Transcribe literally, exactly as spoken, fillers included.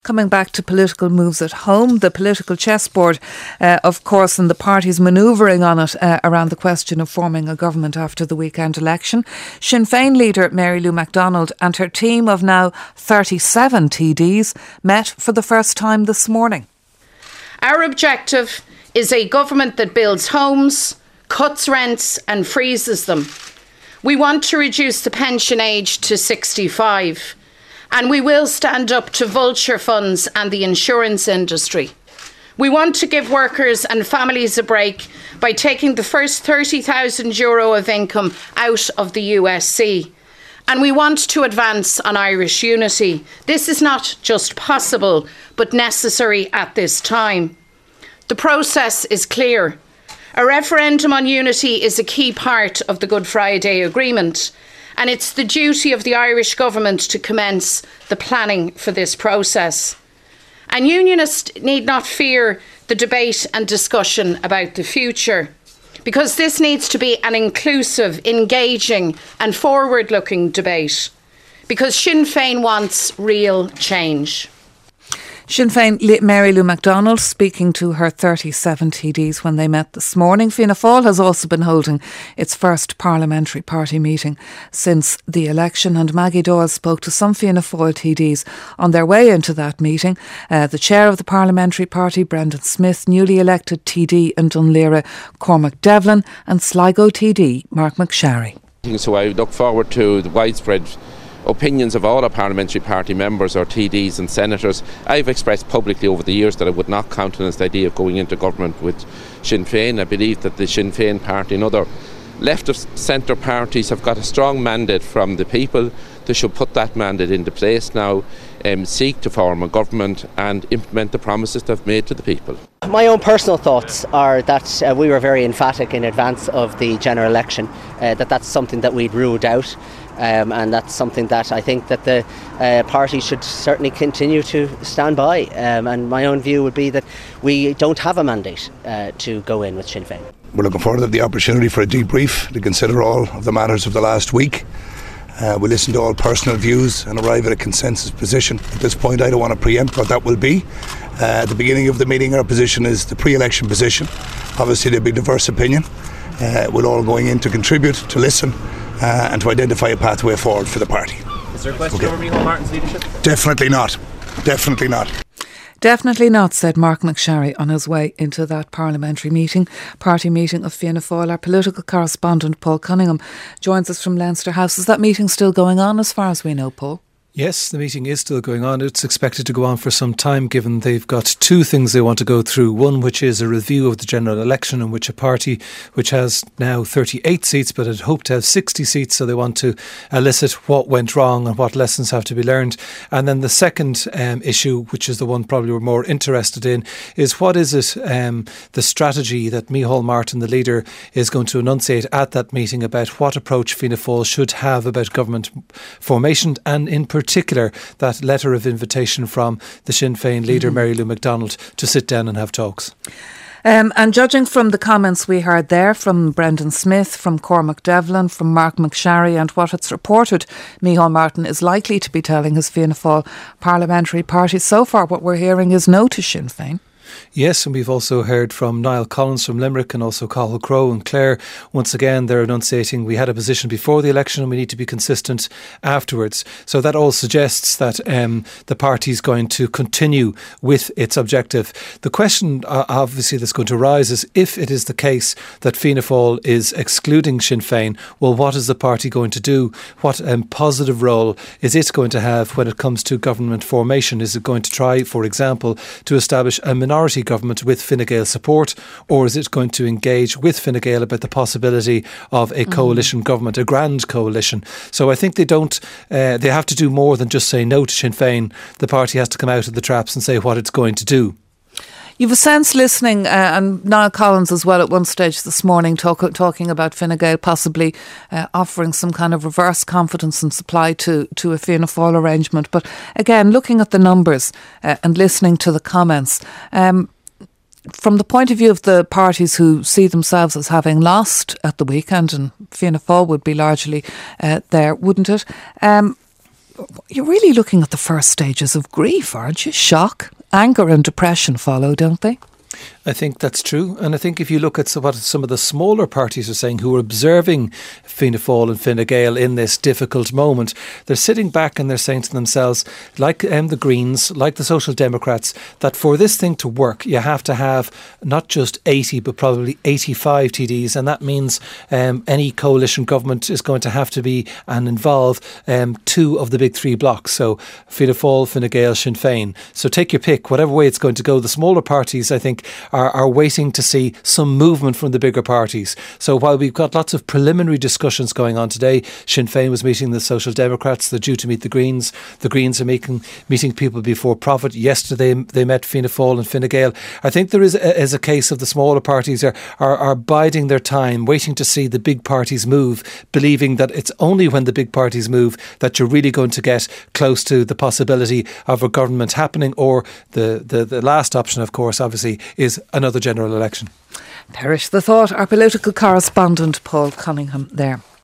Coming back to political moves at home, the political chessboard, uh, of course, and the parties manoeuvring on it uh, around the question of forming a government after the weekend election. Sinn Féin leader Mary Lou McDonald and her team of now thirty-seven T Ds met for the first time this morning. Our objective is a government that builds homes, cuts rents and freezes them. We want to reduce the pension age to sixty-five. And we will stand up to vulture funds and the insurance industry. We want to give workers and families a break by taking the first thirty thousand euro of income out of the U S C. And we want to advance on Irish unity. This is not just possible, but necessary at this time. The process is clear. A referendum on unity is a key part of the Good Friday Agreement. And it's the duty of the Irish government to commence the planning for this process. And unionists need not fear the debate and discussion about the future, because this needs to be an inclusive, engaging and forward-looking debate, because Sinn Féin wants real change. Sinn Féin Mary Lou McDonald speaking to her thirty-seven T Ds when they met this morning. Fianna Fáil has also been holding its first parliamentary party meeting since the election, and Maggie Doyle spoke to some Fianna Fáil T Ds on their way into that meeting. Uh, the chair of the parliamentary party, Brendan Smith, newly elected T D in Dún Laoghaire, Cormac Devlin, and Sligo T D, Mark McSharry. So I look forward to the widespread opinions of all our parliamentary party members or T Ds and senators. I've expressed publicly over the years that I would not countenance the idea of going into government with Sinn Féin. I believe that the Sinn Féin party and other left of centre parties have got a strong mandate from the people. They should put that mandate into place now, um, seek to form a government and implement the promises they've made to the people. My own personal thoughts are that uh, we were very emphatic in advance of the general election uh, that that's something that we'd ruled out. Um, and that's something that I think that the uh, party should certainly continue to stand by. Um, and my own view would be that we don't have a mandate uh, to go in with Sinn Féin. We're looking forward to the opportunity for a debrief to consider all of the matters of the last week. Uh, we listen to all personal views and arrive at a consensus position. At this point, I don't want to preempt what that will be. Uh, at the beginning of the meeting, our position is the pre-election position. Obviously, there'll be diverse opinion. Uh, we're all going in to contribute, to listen, Uh, and to identify a pathway forward for the party. Is there a question okay. over Micheál Martin's leadership? Definitely not. Definitely not. Definitely not, said Mark McSharry on his way into that parliamentary meeting, party meeting of Fianna Fáil. Our political correspondent Paul Cunningham joins us from Leinster House. Is that meeting still going on as far as we know, Paul? Yes, the meeting is still going on. It's expected to go on for some time, given they've got two things they want to go through. One, which is a review of the general election, in which a party which has now thirty-eight seats but had hoped to have sixty seats, so they want to elicit what went wrong and what lessons have to be learned. And then the second um, issue, which is the one probably we're more interested in, is what is it, um, the strategy that Micheál Martin, the leader, is going to enunciate at that meeting about what approach Fianna Fáil should have about government formation, and in particular particular that letter of invitation from the Sinn Féin leader, mm. Mary Lou McDonald, to sit down and have talks. Um, and judging from the comments we heard there from Brendan Smith, from Cormac Devlin, from Mark McSharry, and what it's reported Micheál Martin is likely to be telling his Fianna Fáil parliamentary party, so far what we're hearing is no to Sinn Féin. Yes, and we've also heard from Niall Collins from Limerick and also Cathal Crowe and Clare. Once again, they're enunciating we had a position before the election and we need to be consistent afterwards. So that all suggests that um, the party's going to continue with its objective. The question uh, obviously that's going to arise is, if it is the case that Fianna Fáil is excluding Sinn Féin, well, what is the party going to do? What um, positive role is it going to have when it comes to government formation? Is it going to try, for example, to establish a minority government with Fine Gael support, or is it going to engage with Fine Gael about the possibility of a coalition mm. government, a grand coalition? So I think they don't, uh, they have to do more than just say no to Sinn Féin. The party has to come out of the traps and say what it's going to do. You've a sense listening, uh, and Niall Collins as well at one stage this morning talk, talking about Fine Gael possibly uh, offering some kind of reverse confidence and supply to, to a Fianna Fáil arrangement. But again, looking at the numbers uh, and listening to the comments, um, from the point of view of the parties who see themselves as having lost at the weekend, and Fianna Fáil would be largely uh, there, wouldn't it? Um, you're really looking at the first stages of grief, aren't you? Shock, anger and depression follow, don't they? I think that's true. And I think if you look at what some of the smaller parties are saying who are observing Fianna Fáil and Fine Gael in this difficult moment, they're sitting back and they're saying to themselves, like um, the Greens, like the Social Democrats, that for this thing to work, you have to have not just eighty, but probably eighty-five T Ds. And that means um, any coalition government is going to have to be and involve um, two of the big three blocks. So Fianna Fáil, Fine Gael, Sinn Féin. So take your pick, whatever way it's going to go. The smaller parties, I think, Are, are waiting to see some movement from the bigger parties. So while we've got lots of preliminary discussions going on today, Sinn Féin was meeting the Social Democrats, they're due to meet the Greens. The Greens are making, meeting people before profit. Yesterday they met Fianna Fáil and Fine Gael. I think there is a, is a case of the smaller parties are, are, are biding their time, waiting to see the big parties move, believing that it's only when the big parties move that you're really going to get close to the possibility of a government happening, or the, the, the last option, of course, obviously, is another general election. Perish the thought. Our political correspondent Paul Cunningham there.